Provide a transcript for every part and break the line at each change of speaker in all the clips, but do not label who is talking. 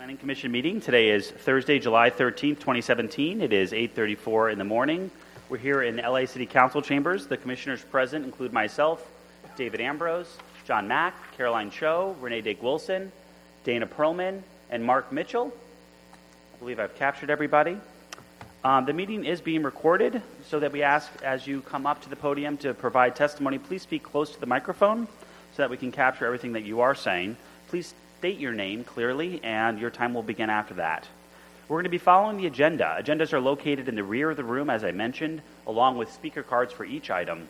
Planning Commission meeting. Today is Thursday, July 13th, 2017. It is 8:34 in the morning. We're here in the LA City Council chambers. The commissioners present include myself, David Ambrose, John Mack, Caroline Cho, Renee Dake-Wilson, Dana Perlman, and Mark Mitchell. I believe I've captured everybody. The meeting is being recorded, so that we ask as you come up to the podium to provide testimony, please speak close to the microphone so that we can capture everything that you are saying. Please state your name clearly, and your time will begin after that. We're going to be following the agenda. Agendas are located in the rear of the room, as I mentioned, along with speaker cards for each item.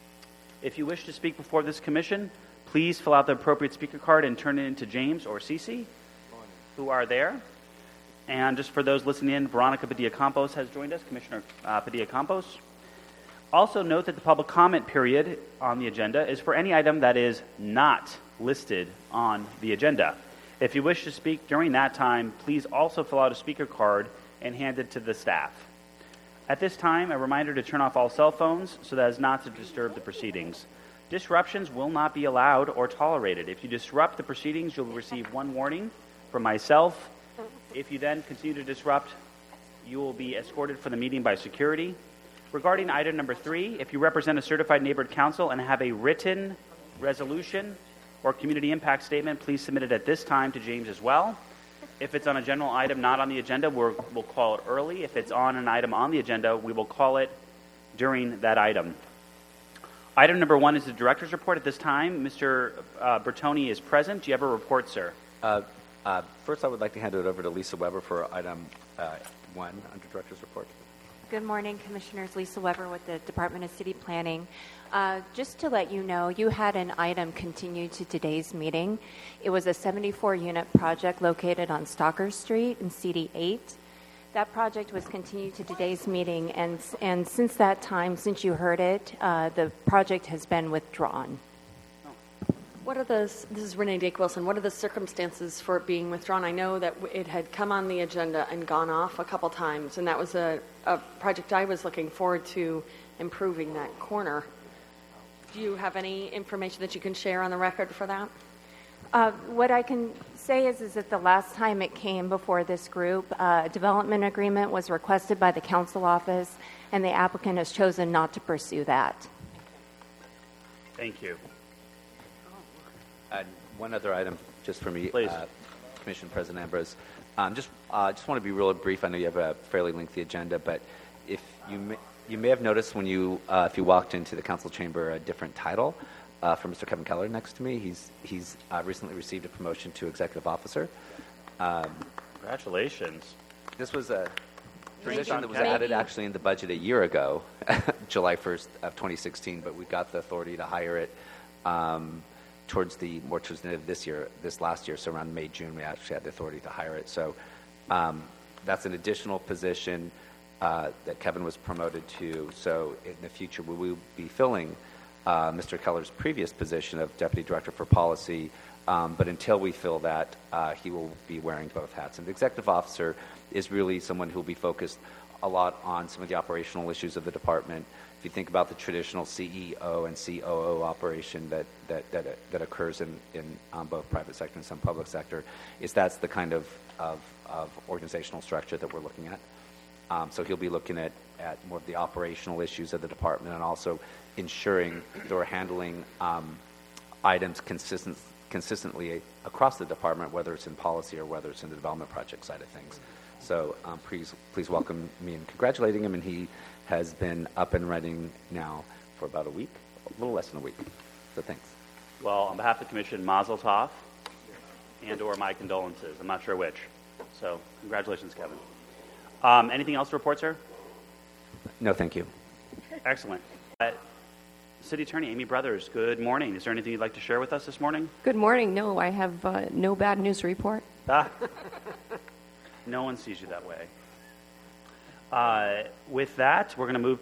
If you wish to speak before this commission, please fill out the appropriate speaker card and turn it in to James or Cece, who are there. And just for those listening in, Veronica Padilla-Campos has joined us, Commissioner Padilla-Campos. Also note that the public comment period on the agenda is for any item that is not listed on the agenda. If you wish to speak during that time, please also fill out a speaker card and hand it to the staff. At this time, a reminder to turn off all cell phones so as not to disturb the proceedings. Disruptions will not be allowed or tolerated. If you disrupt the proceedings, you'll receive one warning from myself. If you then continue to disrupt, you will be escorted from the meeting by security. Regarding item number 3, if you represent a certified neighborhood council and have a written resolution or community impact statement, please submit it at this time to James as well. If it's on a general item not on the agenda, we'll call it early. If it's on an item on the agenda, we will call it during that item. Item number 1 is the director's report. At this time, Mr. Bertoni is present. Do you have a report, sir?
First, I would like to hand it over to Lisa Weber for item 1 under director's report.
Good morning, Commissioners. Lisa Weber with the Department of City Planning. Just to let you know, you had an item continued to today's meeting. It was a 74-unit project located on Stalker Street in CD 8. That project was continued to today's meeting, and since that time, since you heard it, the project has been withdrawn.
This is Renee Dake-Wilson. What are the circumstances for it being withdrawn? I know that it had come on the agenda and gone off a couple times, and that was a project I was looking forward to improving that corner. Do you have any information that you can share on the record for that?
What I can say is that the last time it came before this group, a development agreement was requested by the council office, and the applicant has chosen not to pursue that.
Thank you.
One other item, just for me,
Please.
Commission President Ambrose. Just want to be real brief. I know you have a fairly lengthy agenda, but if you may have noticed when if you walked into the council chamber, a different title for Mr. Kevin Keller next to me. He's recently received a promotion to executive officer.
Congratulations.
This was a position that was added actually in the budget a year ago, July 1st of 2016, but we got the authority to hire it towards the end of this last year. So around May, June, we actually had the authority to hire it. So that's an additional position that Kevin was promoted to. So in the future, we will be filling Mr. Keller's previous position of Deputy Director for Policy. But until we fill that, he will be wearing both hats. And the executive officer is really someone who will be focused a lot on some of the operational issues of the department. If you think about the traditional CEO and COO operation that occurs in both private sector and some public sector, that's the kind of organizational structure that we're looking at. So he'll be looking at more of the operational issues of the department and also ensuring that we're handling items consistently across the department, whether it's in policy or whether it's in the development project side of things. So please welcome me in congratulating him, and he has been up and running now for about a week, a little less than a week. So thanks.
Well, on behalf of the Commission, Mazel Tov, and or my condolences. I'm not sure which. So congratulations, Kevin. Anything else to report, sir?
No, thank you.
Excellent. City Attorney Amy Brothers, good morning. Is there anything you'd like to share with us this morning?
Good morning. No, I have no bad news to report.
No one sees you that way. With that, we're going to move